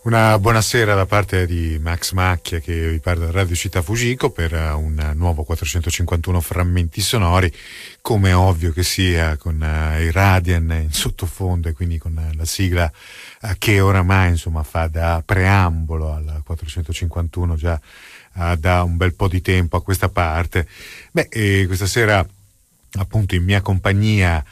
Una buonasera da parte di Max Macchia, che vi parla da Radio Città Fujiko per un nuovo 451 frammenti sonori, come è ovvio che sia, con i Radian in sottofondo e quindi con la sigla che oramai insomma fa da preambolo al 451 già da un bel po' di tempo a questa parte. Questa sera appunto in mia compagnia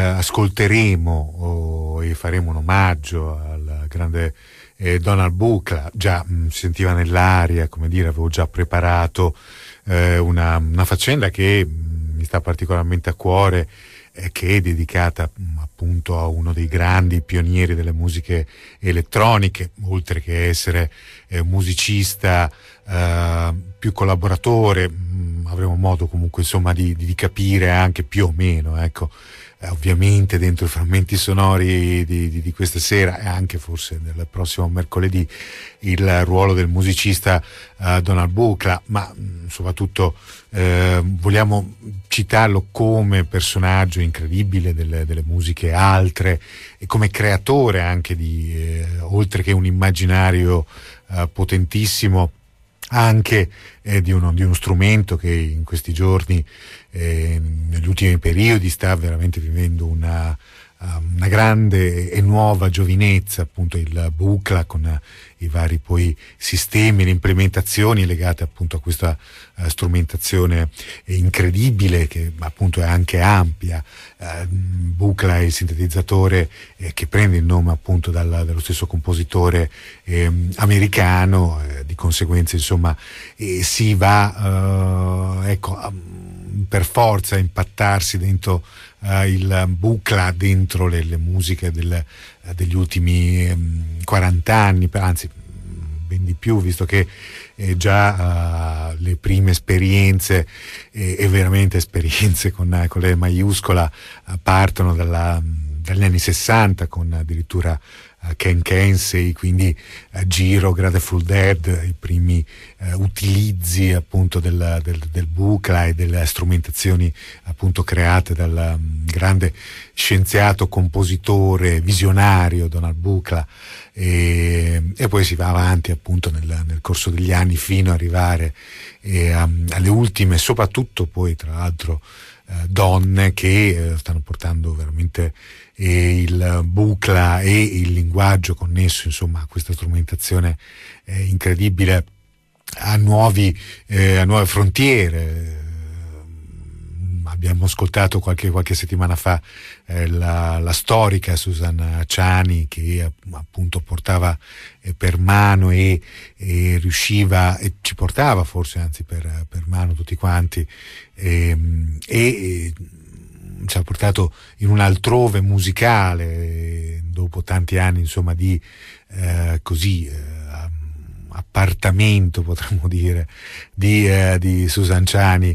ascolteremo e faremo un omaggio al grande Donald Buchla. Già si sentiva nell'aria, come dire, avevo già preparato una faccenda che mi sta particolarmente a cuore, che è dedicata appunto a uno dei grandi pionieri delle musiche elettroniche, oltre che essere musicista, più collaboratore. Avremo modo comunque insomma di capire anche più o meno, ecco, ovviamente dentro i frammenti sonori di questa sera e anche forse del prossimo mercoledì, il ruolo del musicista Donald Buchla, ma soprattutto vogliamo citarlo come personaggio incredibile delle musiche altre e come creatore anche oltre che un immaginario potentissimo, anche di uno strumento che in questi giorni, negli ultimi periodi, sta veramente vivendo una grande e nuova giovinezza, appunto il Buchla, con i vari poi sistemi, le implementazioni legate appunto a questa strumentazione incredibile, che appunto è anche ampia. Buchla è il sintetizzatore che prende il nome appunto dallo stesso compositore americano, di conseguenza insomma si va per forza a impattarsi dentro il Buchla, dentro le musiche degli ultimi 40 anni, anzi ben di più, visto che già le prime esperienze, e veramente esperienze con le maiuscola, partono dagli anni 60, con addirittura Ken Kesey, quindi Giro, Grateful Dead, i primi utilizzi appunto del Buchla e delle strumentazioni appunto create dal grande scienziato, compositore, visionario Donald Buchla, e poi si va avanti appunto nel corso degli anni fino ad arrivare alle ultime, soprattutto poi tra l'altro donne che stanno portando veramente il Buchla e il linguaggio connesso insomma a questa strumentazione incredibile a nuove frontiere. Abbiamo ascoltato qualche settimana fa la storica Susan Ciani, che appunto portava per mano e riusciva, e ci portava forse anzi per mano tutti quanti, e ci ha portato in un altrove musicale dopo tanti anni insomma di appartamento, potremmo dire, di Susan Ciani.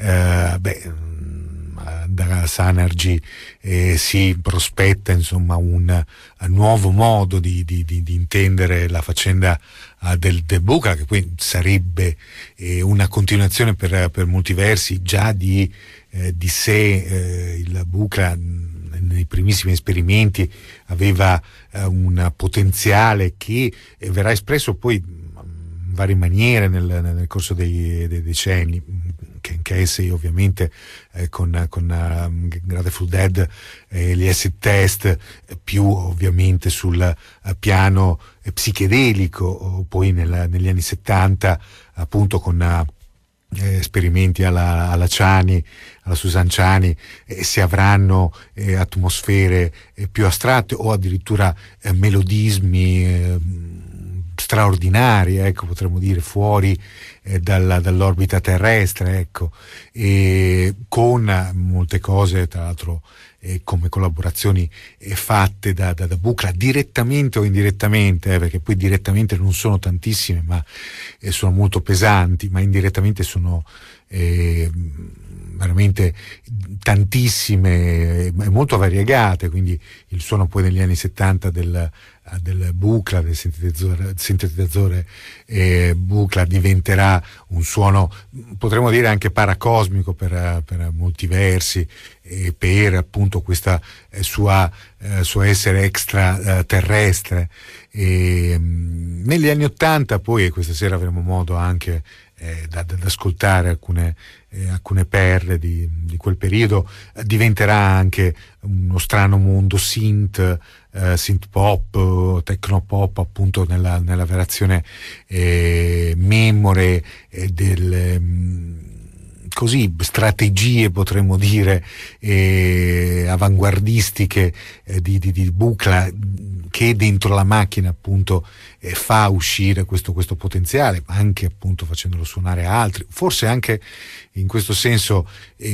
Da Sanergy si prospetta insomma un nuovo modo di intendere la faccenda del Buchla, che poi sarebbe una continuazione per molti versi già di sé. Il Buchla nei primissimi esperimenti aveva un potenziale che verrà espresso poi in varie maniere nel corso dei decenni. Ken Kesey ovviamente con Grateful Dead, gli acid test, più ovviamente sul piano psichedelico, poi negli anni 70 appunto con esperimenti alla Ciani, alla Susan Ciani, si avranno atmosfere più astratte o addirittura melodismi straordinari, ecco, potremmo dire fuori dall'orbita terrestre, ecco, e con molte cose tra l'altro come collaborazioni fatte da Buchla direttamente o indirettamente, perché poi direttamente non sono tantissime, ma sono molto pesanti, ma indirettamente sono veramente tantissime e molto variegate, quindi il suono poi negli anni 70 del Buchla, del sintetizzatore Buchla, diventerà un suono, potremmo dire anche paracosmico per molti versi, per appunto questa suo essere extraterrestre. Negli anni 80 poi, e questa sera avremo modo anche ad ascoltare alcune perle di quel periodo, diventerà anche uno strano mondo synth pop, techno pop, appunto nella variazione memore così strategie, potremmo dire, avanguardistiche di Buchla, che dentro la macchina appunto fa uscire questo potenziale, anche appunto facendolo suonare a altri, forse anche in questo senso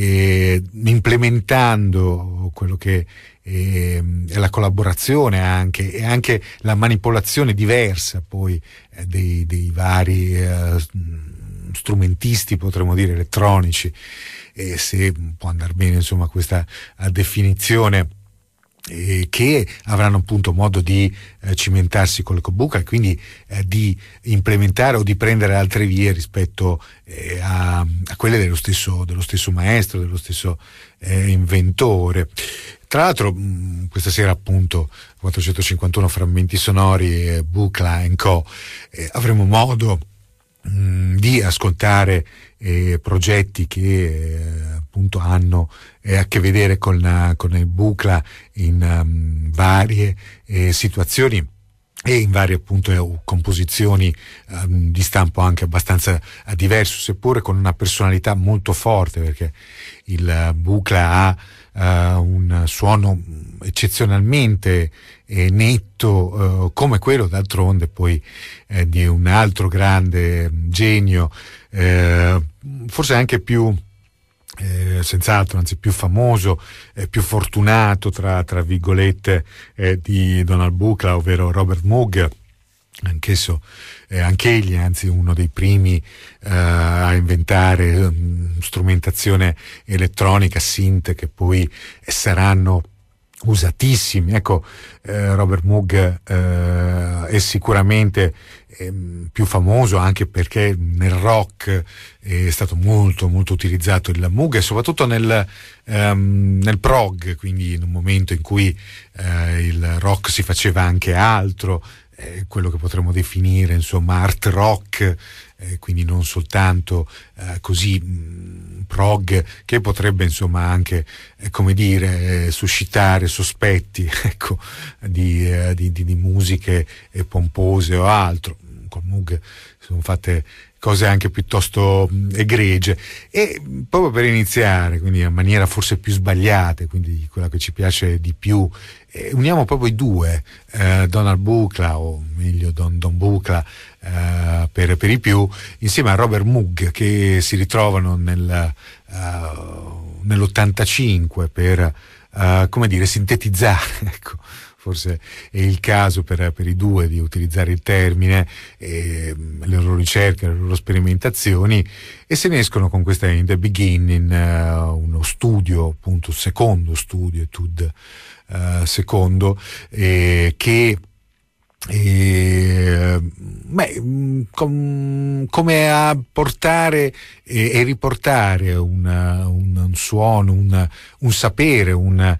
implementando quello che è la collaborazione anche, e anche la manipolazione diversa poi dei vari strumentisti, potremmo dire elettronici, se può andare bene insomma questa definizione, che avranno appunto modo di cimentarsi con le Buchla e quindi di implementare o di prendere altre vie rispetto a quelle dello stesso maestro, dello stesso inventore. Tra l'altro questa sera appunto 451 frammenti sonori, Buchla & Co, avremo modo di ascoltare progetti che appunto hanno a che vedere con il Buchla in varie situazioni e in varie appunto composizioni di stampo anche abbastanza diverso, seppure con una personalità molto forte, perché il Buchla ha un suono eccezionalmente netto, come quello d'altronde poi di un altro grande genio, forse anche più senz'altro, anzi più famoso, più fortunato tra virgolette, di Donald Buchla, ovvero Robert Moog, anch'egli anzi uno dei primi a inventare strumentazione elettronica, synth, che poi saranno usatissimi. Ecco, Robert Moog è sicuramente più famoso anche perché nel rock è stato molto molto utilizzato il Moog, e soprattutto nel prog, quindi in un momento in cui il rock si faceva anche altro, quello che potremmo definire insomma art rock, quindi non soltanto così prog, che potrebbe insomma anche come dire suscitare sospetti, ecco, di musiche pompose o altro. Con Moog sono fatte cose anche piuttosto egregie. E proprio per iniziare, quindi in maniera forse più sbagliata, quindi quella che ci piace di più, uniamo proprio i due, Donald Buchla, o meglio Don Buchla per i più, insieme a Robert Moog, che si ritrovano nell'85 per come dire sintetizzare, ecco, forse è il caso per i due di utilizzare il termine, le loro ricerche, le loro sperimentazioni, e se ne escono con questa In the Beginning, uno studio, appunto secondo studio, etude secondo, che come a portare e riportare un suono, un sapere,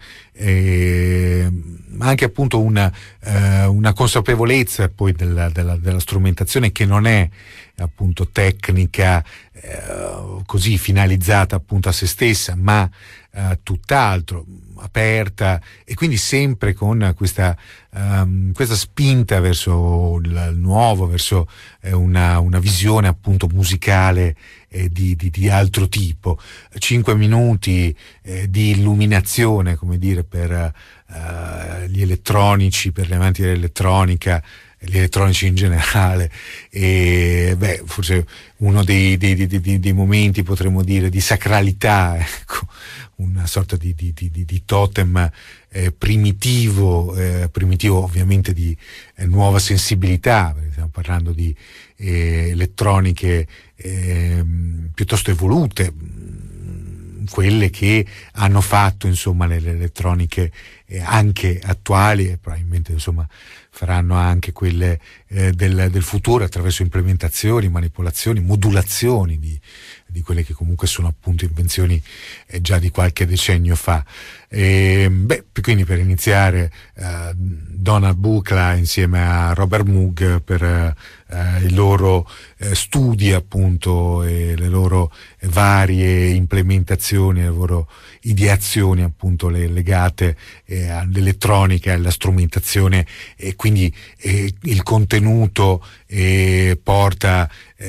anche appunto una consapevolezza poi della strumentazione, che non è appunto tecnica così finalizzata appunto a se stessa, ma tutt'altro, aperta, e quindi sempre con questa spinta verso il nuovo, verso una visione appunto musicale di altro tipo. 5 minuti di illuminazione, come dire, per gli elettronici, per gli amanti dell'elettronica, gli elettronici in generale, e forse uno dei momenti, potremmo dire, di sacralità, ecco, una sorta di totem primitivo ovviamente di nuova sensibilità, perché stiamo parlando di elettroniche piuttosto evolute, quelle che hanno fatto insomma le elettroniche anche attuali, e probabilmente insomma faranno anche quelle del futuro attraverso implementazioni, manipolazioni, modulazioni di quelle che comunque sono appunto invenzioni già di qualche decennio fa. Quindi per iniziare Donald Buchla insieme a Robert Moog per i loro studi appunto e le loro varie implementazioni, le loro ideazioni appunto legate all'elettronica e alla strumentazione, e quindi il contenuto porta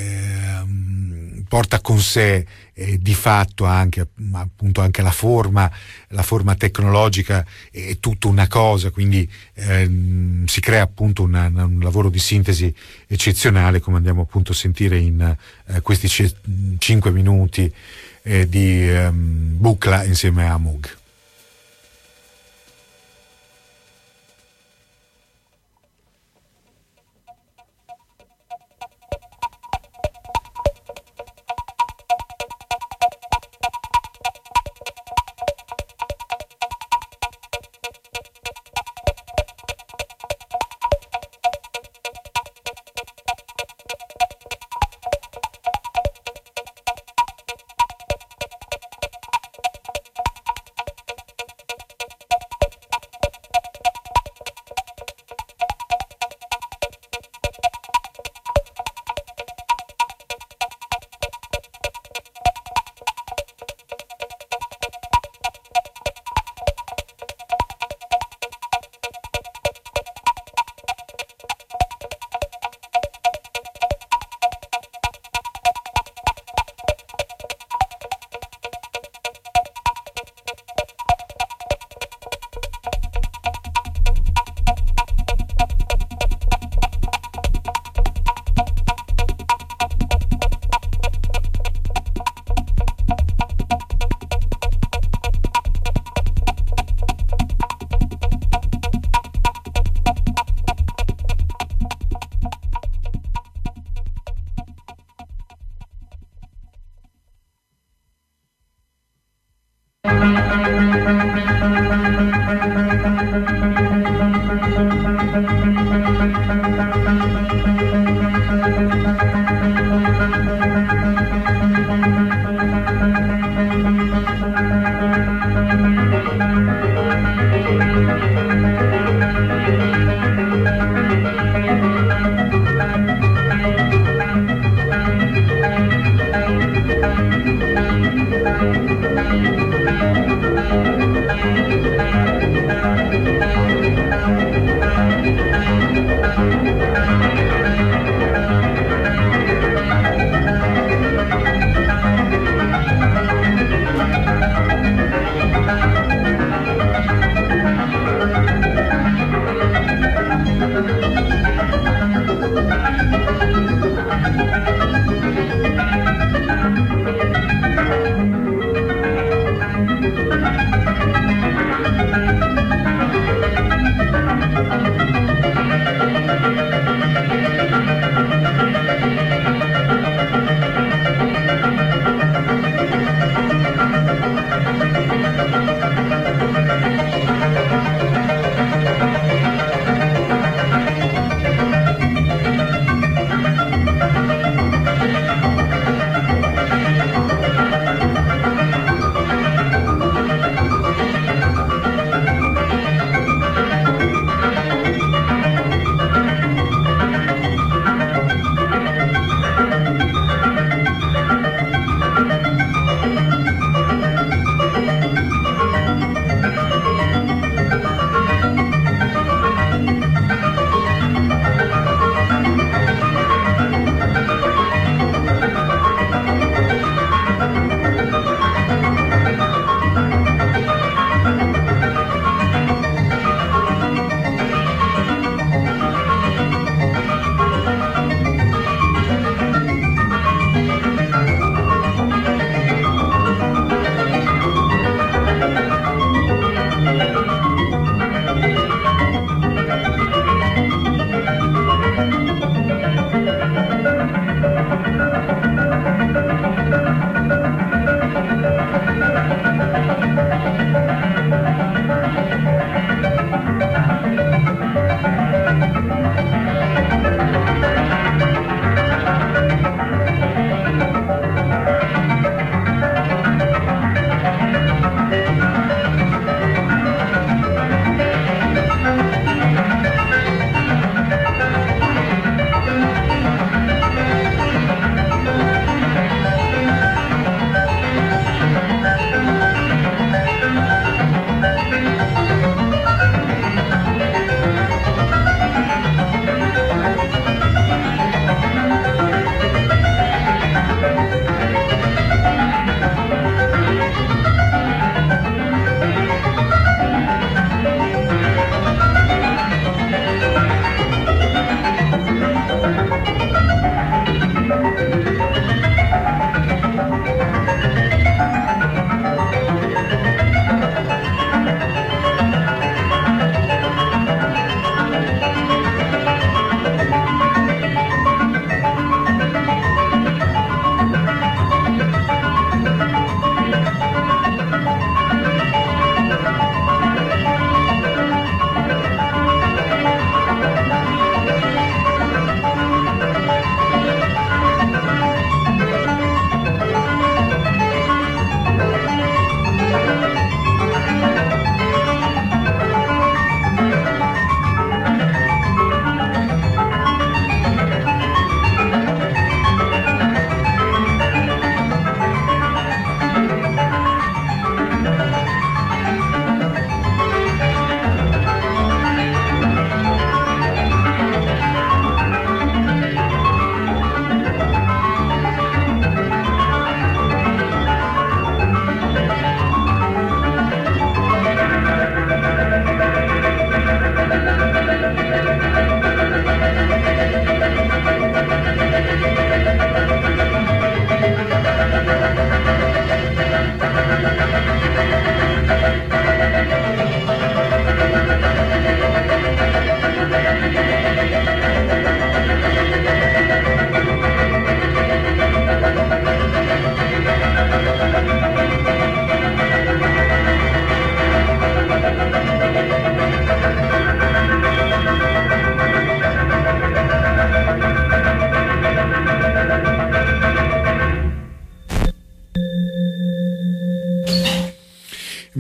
con sé di fatto anche appunto anche la forma tecnologica è tutta una cosa, quindi si crea appunto un lavoro di sintesi eccezionale, come andiamo appunto a sentire in questi 5 minuti di Buchla insieme a Moog.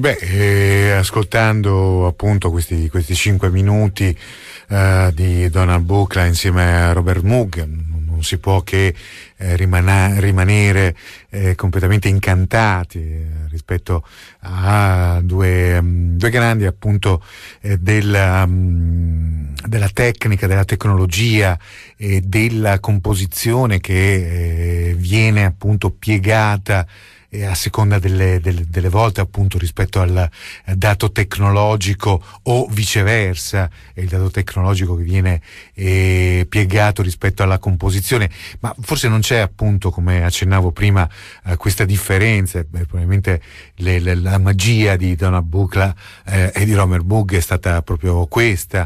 Ascoltando appunto questi 5 minuti di Donald Buchla insieme a Robert Moog, non si può che rimanere completamente incantati rispetto a due grandi appunto della tecnica, della tecnologia e della composizione che viene appunto piegata a seconda delle volte appunto rispetto al dato tecnologico o viceversa, è il dato tecnologico che viene piegato rispetto alla composizione, ma forse non c'è appunto, come accennavo prima, questa differenza. Probabilmente la magia di Donald Buchla e di Robert Moog è stata proprio questa,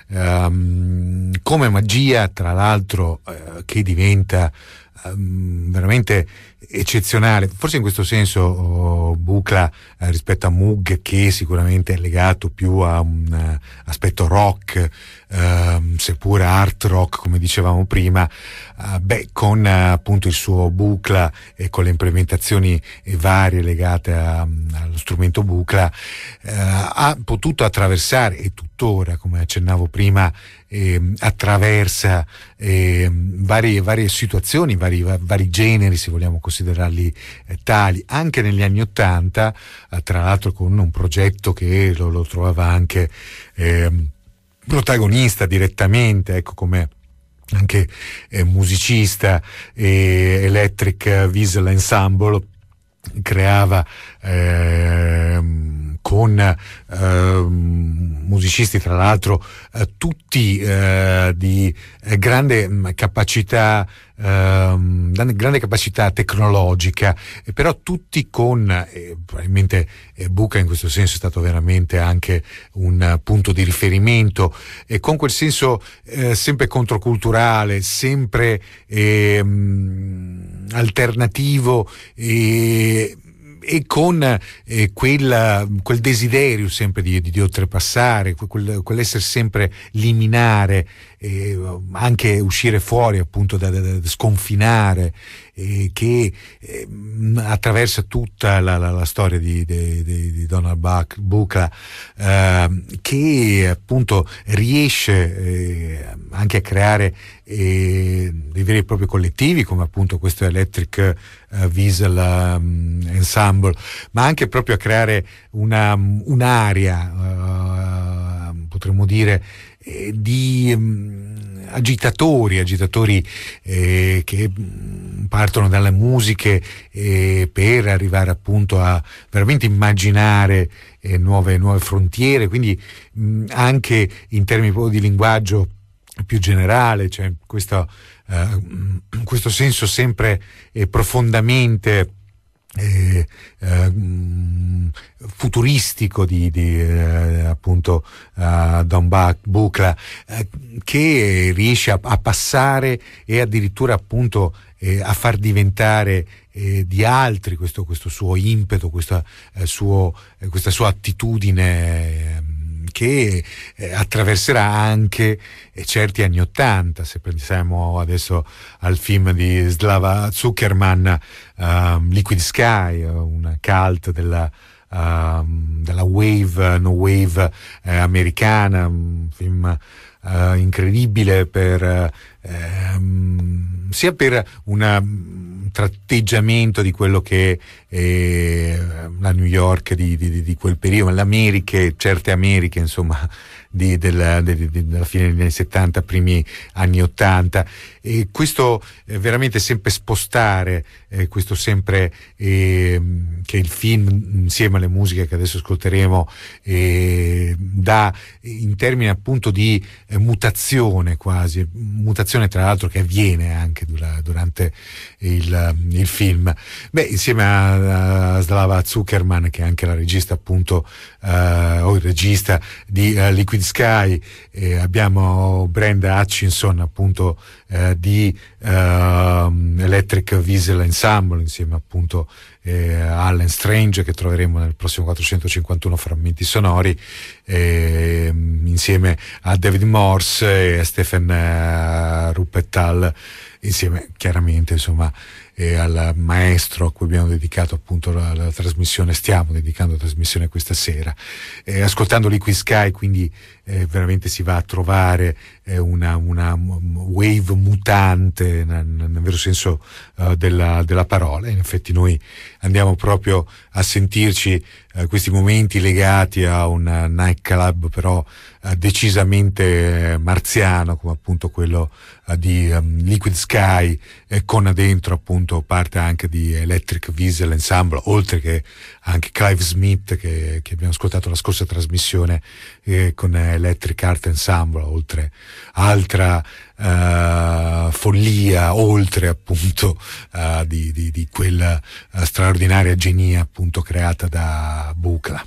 come magia tra l'altro che diventa veramente eccezionale. Forse in questo senso Buchla rispetto a Moog, che sicuramente è legato più a un aspetto rock, seppur art rock come dicevamo prima, con appunto il suo Buchla e con le implementazioni varie legate allo strumento Buchla, ha potuto attraversare, e tuttora, come accennavo prima, attraversa varie situazioni, vari generi, se vogliamo considerarli tali, anche negli anni '80, tra l'altro con un progetto che lo trovava anche protagonista direttamente, ecco, come anche musicista, Electric Weasel Ensemble, creava con musicisti tra l'altro tutti di grande capacità tecnologica, però tutti con probabilmente Buchla in questo senso è stato veramente anche un punto di riferimento, e con quel senso sempre controculturale, sempre alternativo, e con quel desiderio sempre di oltrepassare, quell'essere sempre liminare, anche uscire fuori appunto da sconfinare, che attraversa tutta la storia di Donald Buchla, che appunto riesce anche a creare dei veri e propri collettivi, come appunto questo Electric Weasel Ensemble, ma anche proprio a creare un'area, potremmo dire, di agitatori che partono dalle musiche per arrivare appunto a veramente immaginare nuove frontiere, quindi anche in termini proprio di linguaggio più generale, cioè questo senso sempre profondamente futuristico di appunto Don Buchla, che riesce a passare e addirittura appunto a far diventare di altri questo suo impeto, questa sua attitudine, che attraverserà anche certi anni '80. Se pensiamo adesso al film di Slava Zuckerman, Liquid Sky, un cult della wave, no wave americana, un film incredibile sia per un tratteggiamento di quello che la New York di quel periodo, certe Americhe insomma della fine degli anni '70, primi anni '80, e questo veramente sempre spostare, questo sempre che il film insieme alle musiche che adesso ascolteremo dà in termini appunto di mutazione, quasi mutazione tra l'altro che avviene anche durante il film. Insieme a Slava Zuckerman, che è anche la regista appunto o il regista di Liquid Sky, abbiamo Brenda Hutchinson appunto di Electric Weasel Ensemble, insieme appunto a Allen Strange, che troveremo nel prossimo 451 frammenti sonori, insieme a David Morse e a Stephen Ruppetthal, insieme chiaramente insomma e al maestro a cui abbiamo dedicato appunto la trasmissione, stiamo dedicando la trasmissione questa sera. Ascoltando Liquid Sky, quindi veramente si va a trovare una wave mutante nel vero senso della parola. In effetti noi andiamo proprio a sentirci questi momenti legati a un nightclub però decisamente marziano, come appunto quello di Liquid Sky, con dentro appunto parte anche di Electric Weasel Ensemble, oltre che anche Clive Smith che abbiamo ascoltato la scorsa trasmissione con Electric Art Ensemble, oltre altra follia, oltre appunto di quella straordinaria genia appunto creata da Buchla.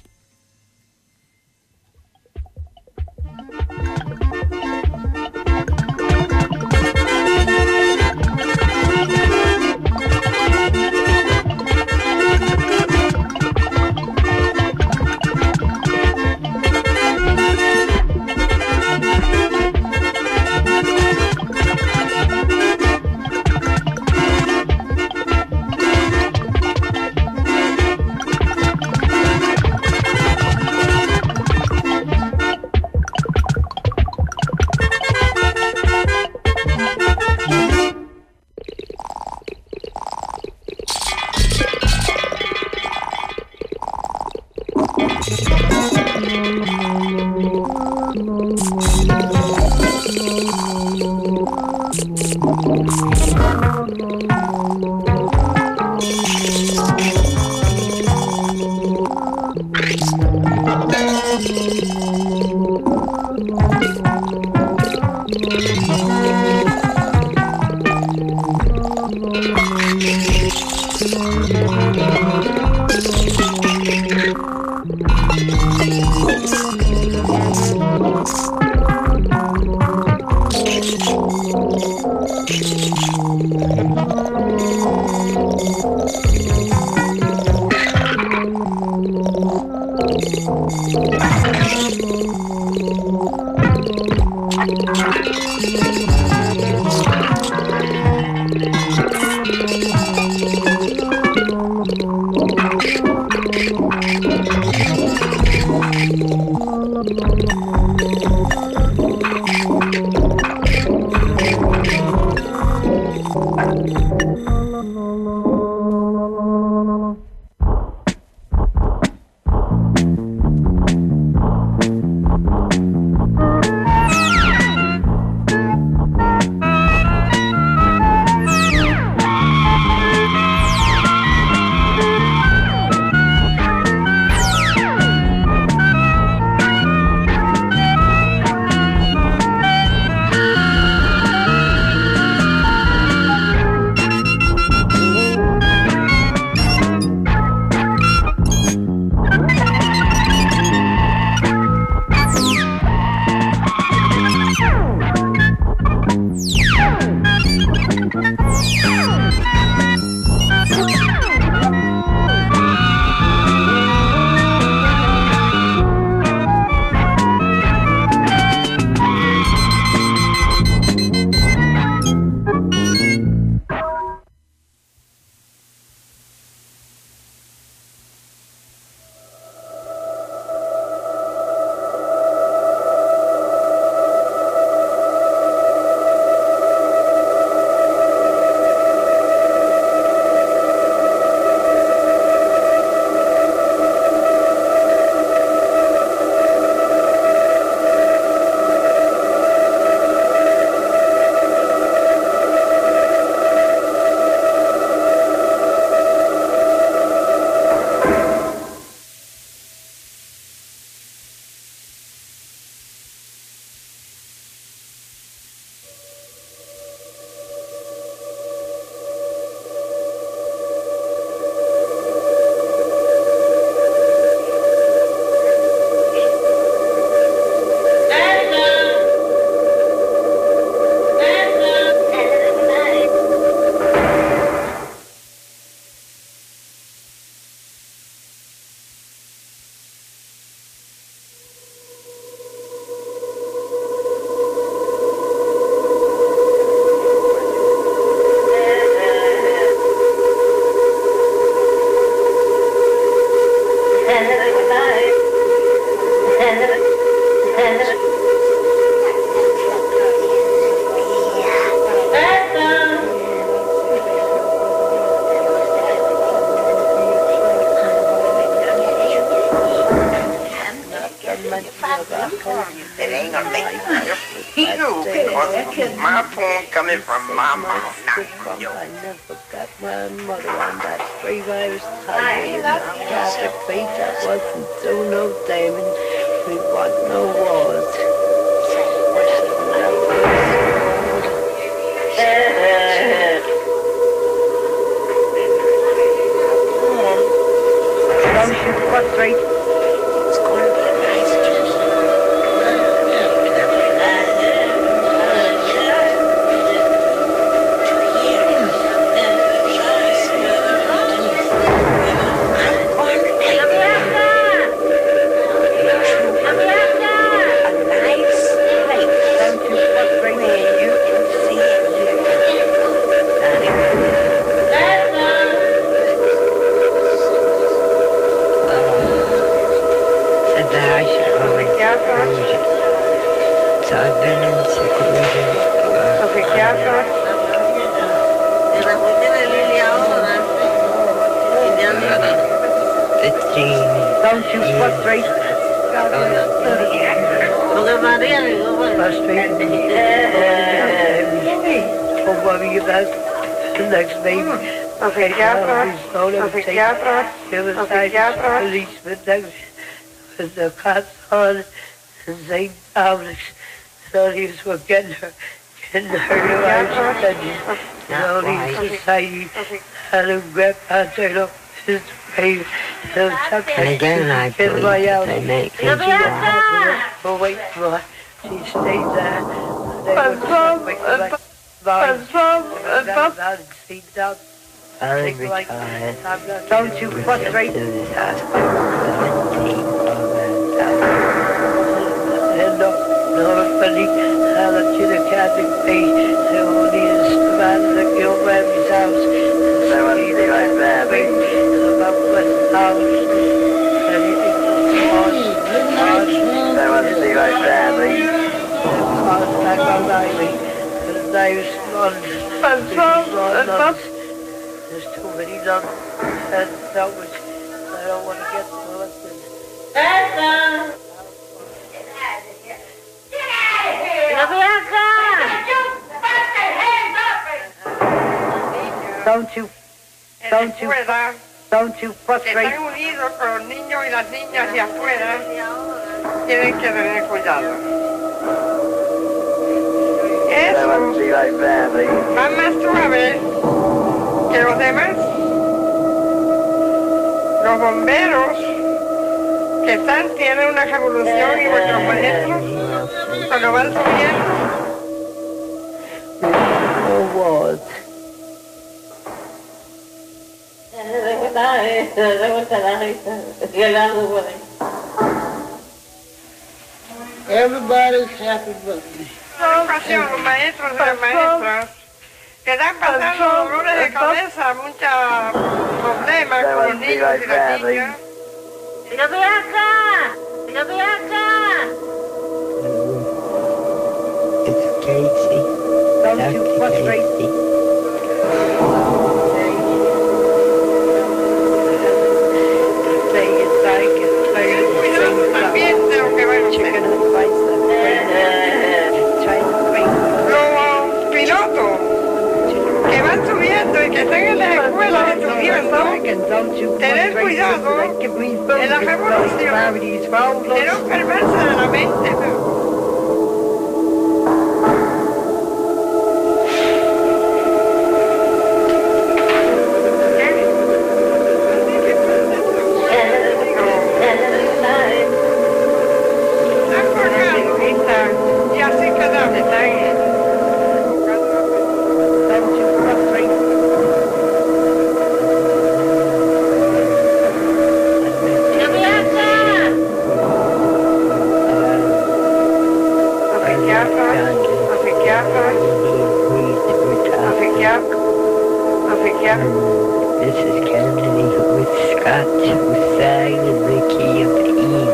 too, because my phone coming from my mouth, not yours. I never got my mother on that three-virus highway in that Catholic faith that wasn't do no damage. We want no wars. Don't you frustrate? It's going to be a nice trip. Don't you frustrate? Don't worry about the next baby. Policeman with the cops on St. Thomas. So these were getting her lives attention. And all these society had a grip on their his grave. And again, I believe that they make things well, wait for her. She stayed there. I retired. Don't you frustrate? To this hospital. Nobody had to the Catholic faith. They only is the man that killed Mary's house. There was the right family. About West House. Anything. There was the right family. Back on Ivy. The knives nuns. There's too many nuns. And that was, I don't want to get molested. Don't you frustrate. Están unidos con los niños y las niñas de afuera. Tienen que tener cuidado. Eso va más suave que los demás. Los bomberos que están tienen una revolución y vuestros maestros cuando van subiendo. No words. Everybody's happy birthday. Los maestros y las maestras que están pasando dolores de cabeza, muchos problemas con los niños y las niñas. ¡Yo voy acá! ¡Yo voy acá! It's Casey. Don't you frustrate. También de lo que van a hacer. Los pilotos que van subiendo y que están en las escuelas estudiando, tener cuidado en la revolución de no enfermarse de la mente. This is Kennedy with Scott, Hussein, and Ricky of Eve.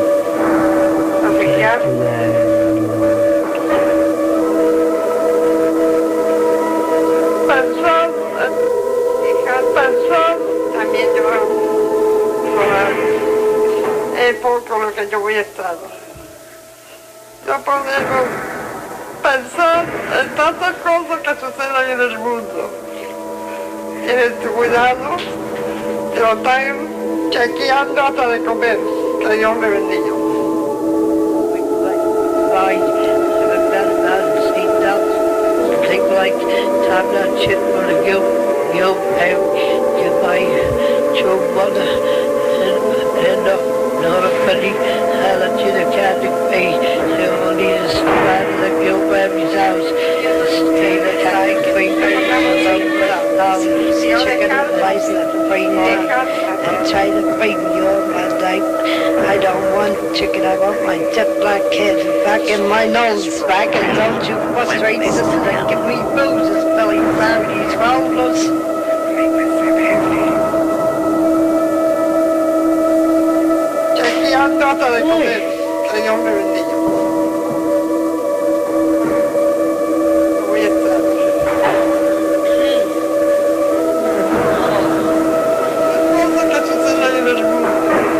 También yo es poco lo que yo voy a estar. No podemos pensare a tante cose che succedono nel mondo. Tienes tu cuidado, pero tan chequeando hasta de comer. Que Dios me bendiga. Take like time that shit for the guilt, give my true mother and not a penny, I let you the cat to pay. The only is right of the guilt family's house. Stay the time, clean, chicken and rice and bring on and try to bring you on my night. I don't want chicken, I want my jet black head back in my nose, back, and don't you frustrate me, sister, and give me bruises, belly cavities, rollers. Chequeando hasta de comer, que Dios me bendiga. Voy a estar. Cosas que suceden en el mundo.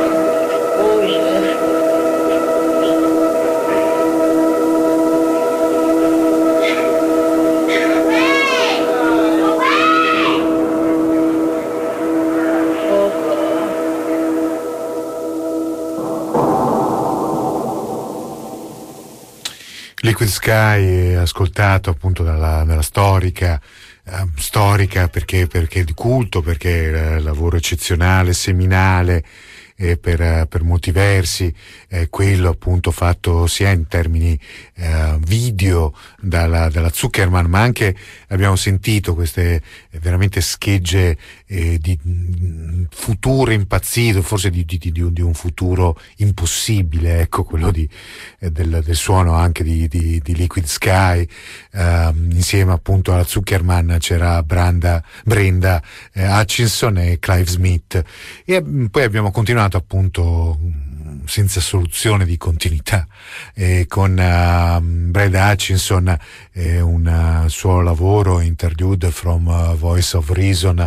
Liquid Sky, ascoltato appunto dalla storica perché di culto, perché lavoro eccezionale, seminale, per molti versi, quello appunto fatto sia in termini video dalla Zuckerman, ma anche abbiamo sentito queste veramente schegge di futuro impazzito, forse di un futuro impossibile, ecco, quello del suono anche di Liquid Sky. Insieme appunto alla Zuckerman c'era Brenda Hutchinson e Clive Smith, e poi abbiamo continuato appunto senza soluzione di continuità con Brenda Hutchinson, un suo lavoro Interlude from Voice of Reason,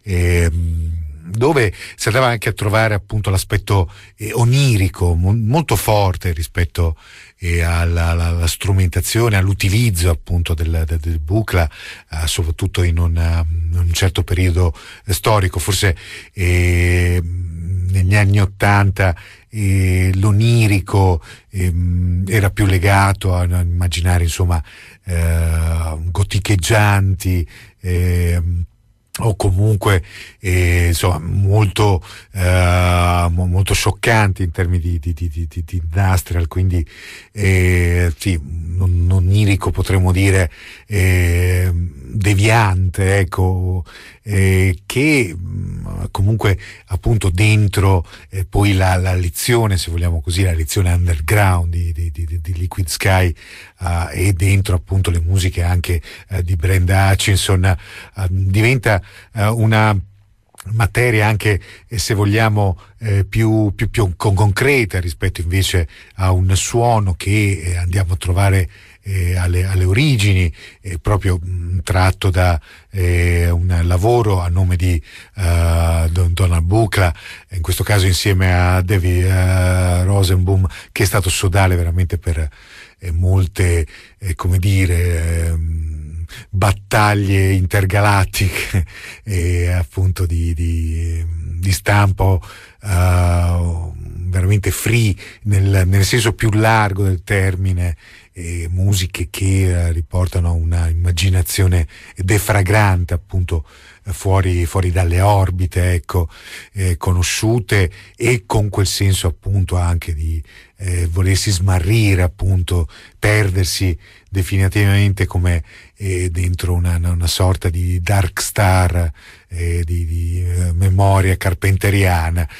dove si andava anche a trovare appunto l'aspetto onirico molto forte rispetto alla strumentazione, all'utilizzo appunto del bucla, soprattutto in un certo periodo storico, forse negli anni '80 l'onirico era più legato a immaginare insomma goticheggianti, o comunque insomma molto scioccanti in termini di industrial, quindi sì, non onirico, potremmo dire deviante, ecco, che comunque appunto dentro poi la lezione, se vogliamo così, la lezione underground di Liquid Sky, e dentro appunto le musiche anche di Brenda Hutchinson, diventa una materia anche, se vogliamo, più concreta rispetto invece a un suono che andiamo a trovare alle origini, proprio tratto da un lavoro a nome di Donald Buchla, in questo caso insieme a David Rosenboom, che è stato sodale veramente per molte, come dire, battaglie intergalattiche, appunto di stampo veramente free nel senso più largo del termine, musiche che riportano una immaginazione defragrante, appunto fuori dalle orbite, ecco, conosciute, e con quel senso appunto anche di volersi smarrire, appunto perdersi definitivamente come dentro una sorta di dark star, di memoria carpenteriana,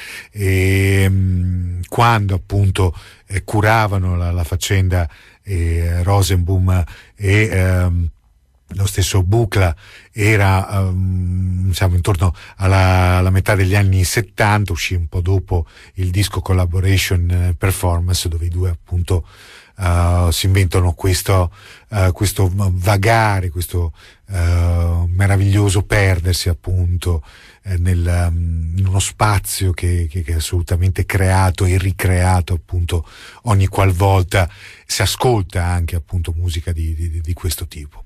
quando appunto curavano la faccenda Rosenboom e lo stesso Buchla. Era diciamo intorno alla metà degli anni 70, uscì un po' dopo il disco Collaboration Performance, dove i due appunto si inventano questo vagare, questo meraviglioso perdersi appunto in uno spazio che è assolutamente creato e ricreato appunto ogni qualvolta si ascolta anche appunto musica di questo tipo.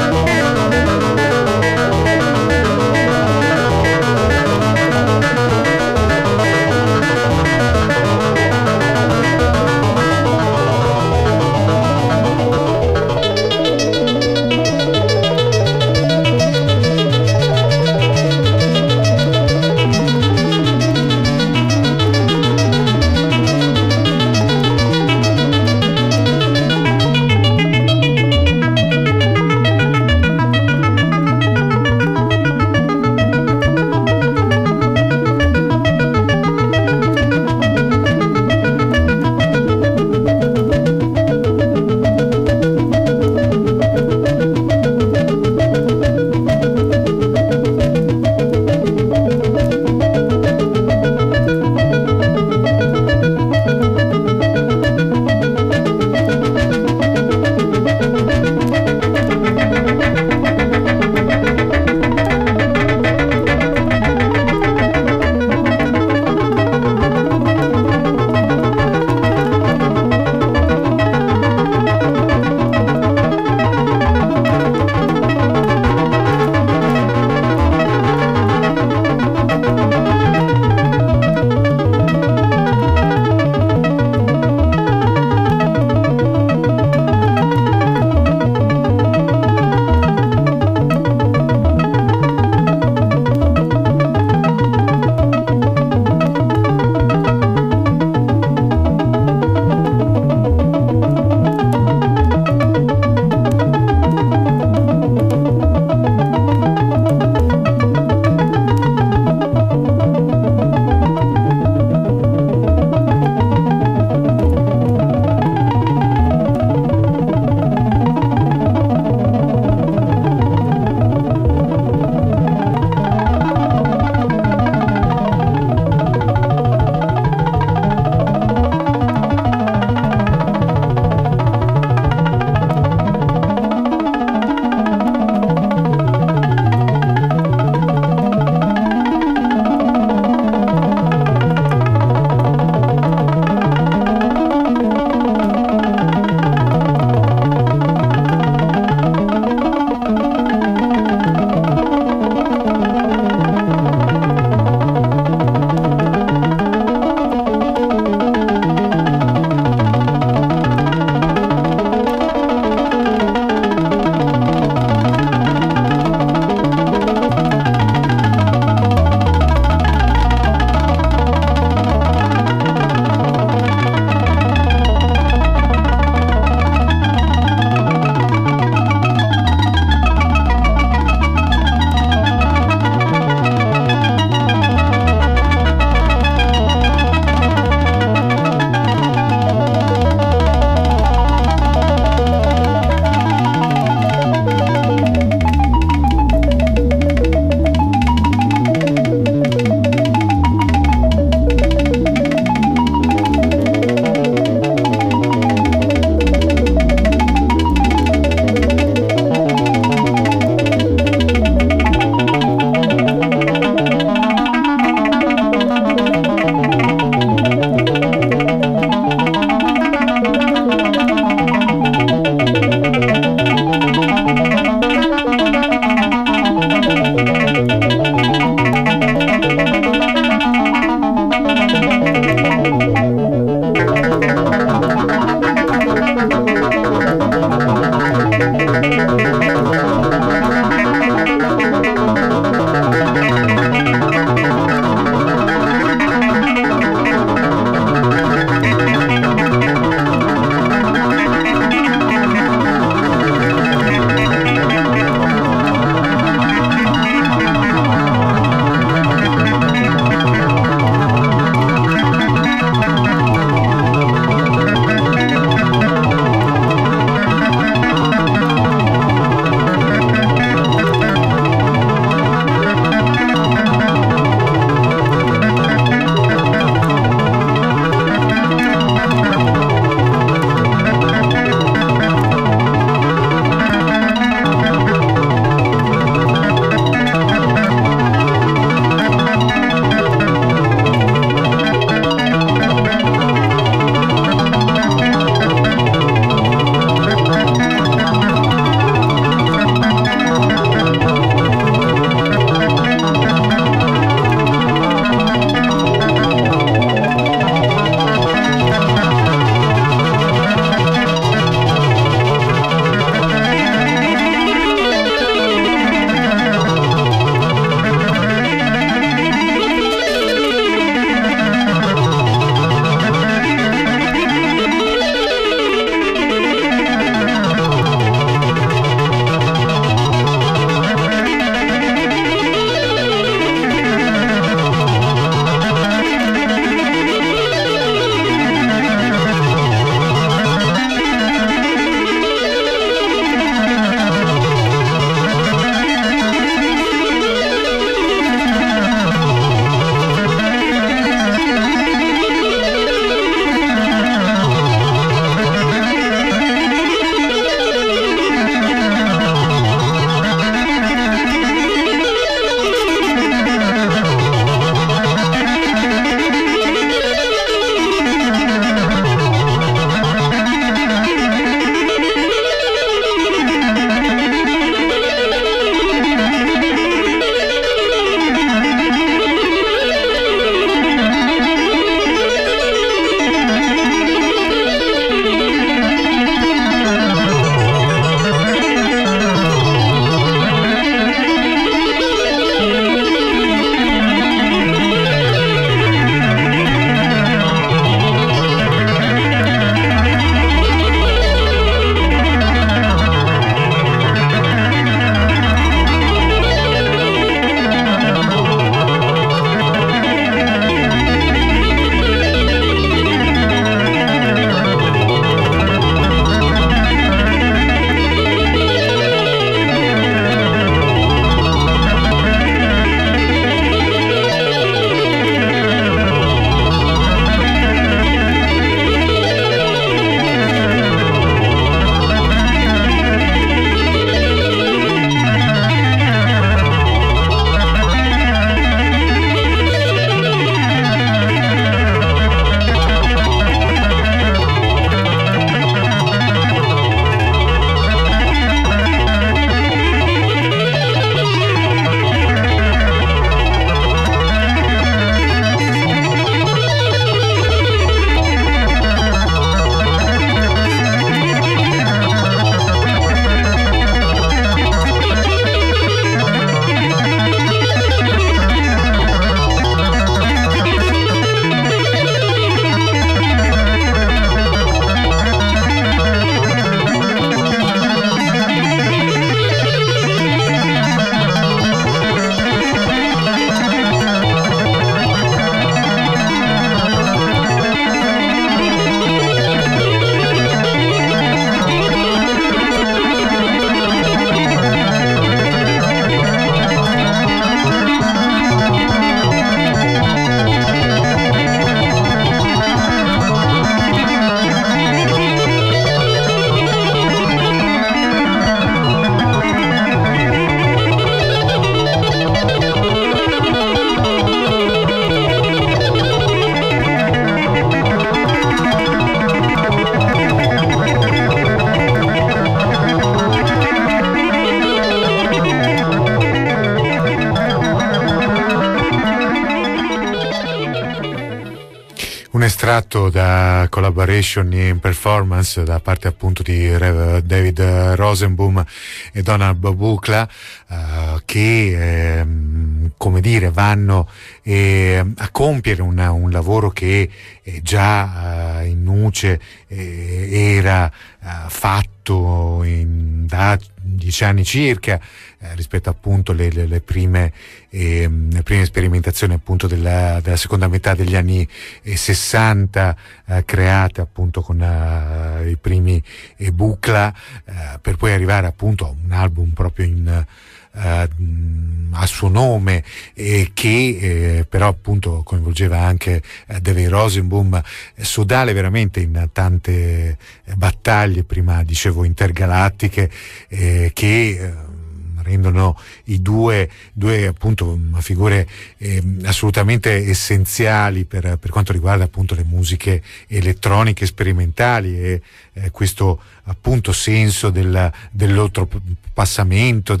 tratto da Collaboration in Performance da parte appunto di David Rosenboom e Donald Bukla, che come dire vanno a compiere un lavoro che già in nuce era fatto da 10 anni circa, rispetto appunto le prime sperimentazioni appunto della seconda metà degli anni 60, create appunto con i primi Bukla, per poi arrivare appunto a un album proprio a suo nome, che però appunto coinvolgeva anche David Rosenboom, sodale veramente in tante battaglie, prima dicevo intergalattiche, che rendono i due appunto figure assolutamente essenziali per quanto riguarda appunto le musiche elettroniche sperimentali, e questo appunto senso dell'oltrepassamento,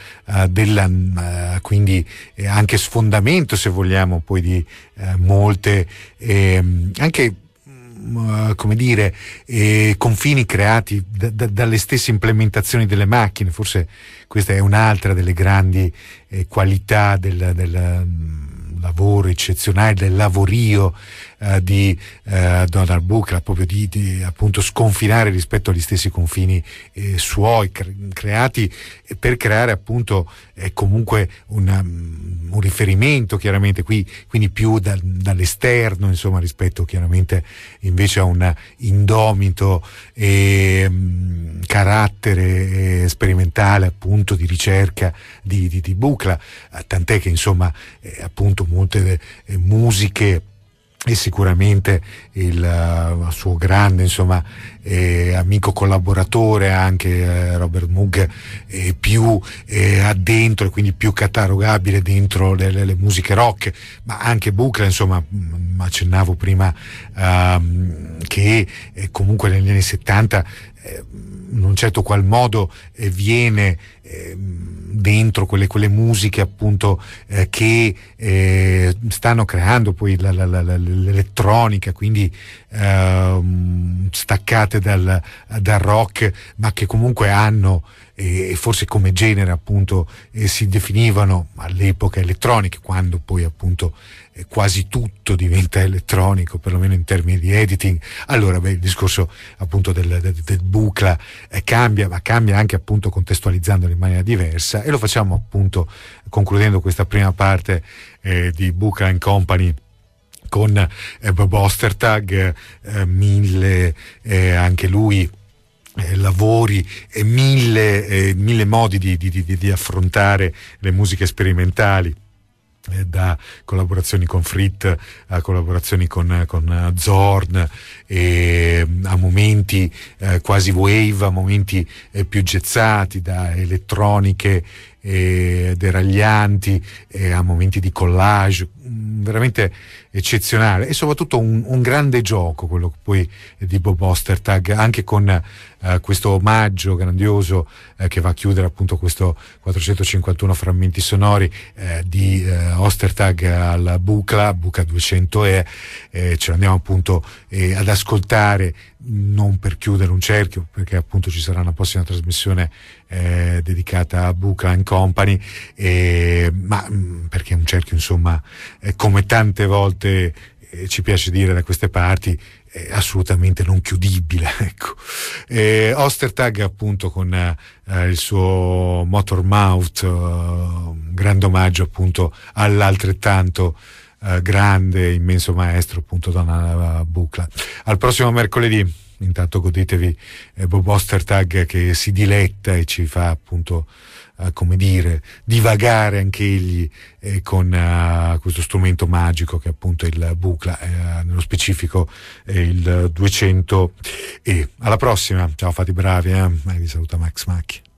quindi anche sfondamento, se vogliamo, poi di molte anche come dire confini creati dalle stesse implementazioni delle macchine. Forse questa è un'altra delle grandi qualità del lavoro eccezionale, del lavorio di Donald Bukla, proprio di appunto sconfinare rispetto agli stessi confini suoi, creati per creare appunto comunque un riferimento chiaramente qui, quindi più dall'esterno, insomma, rispetto chiaramente invece a un indomito carattere sperimentale appunto di ricerca di Bukla, tant'è che insomma appunto molte musiche, e sicuramente il suo grande insomma amico collaboratore anche Robert Moog, più addentro e quindi più catalogabile dentro le musiche rock, ma anche Bukla, insomma, accennavo prima che comunque negli anni 70 in un certo qual modo viene dentro quelle musiche appunto che stanno creando poi l'elettronica, quindi staccate dal rock, ma che comunque hanno forse come genere appunto si definivano all'epoca elettroniche, quando poi appunto quasi tutto diventa elettronico, perlomeno in termini di editing. Allora il discorso appunto del Bukla cambia, ma cambia anche appunto contestualizzandolo in maniera diversa, e lo facciamo appunto concludendo questa prima parte di Bukla and Company con Bob Ostertag, mille anche lui lavori e mille modi di affrontare le musiche sperimentali, da collaborazioni con Fritt a collaborazioni con Zorn, a momenti quasi wave, a momenti più gezzati, da elettroniche deraglianti a momenti di collage, veramente eccezionale, e soprattutto un grande gioco quello poi di Bob Ostertag, anche con questo omaggio grandioso che va a chiudere appunto questo 451 frammenti sonori di Ostertag al Bukla 200, e ce l'andiamo appunto ad ascoltare, non per chiudere un cerchio, perché appunto ci sarà una prossima trasmissione dedicata a Bukla and Company, ma perché è un cerchio insomma come tante volte ci piace dire da queste parti, assolutamente non chiudibile, ecco. Ostertag appunto con il suo Motormouth, un grande omaggio appunto all'altrettanto grande, immenso maestro appunto Donald Bukla. Al prossimo mercoledì, intanto godetevi Bob Ostertag che si diletta e ci fa appunto come dire divagare anche egli con questo strumento magico che è appunto il Bukla, nello specifico il 200. E alla prossima, ciao, fate i bravi, vi saluta Max Macchi.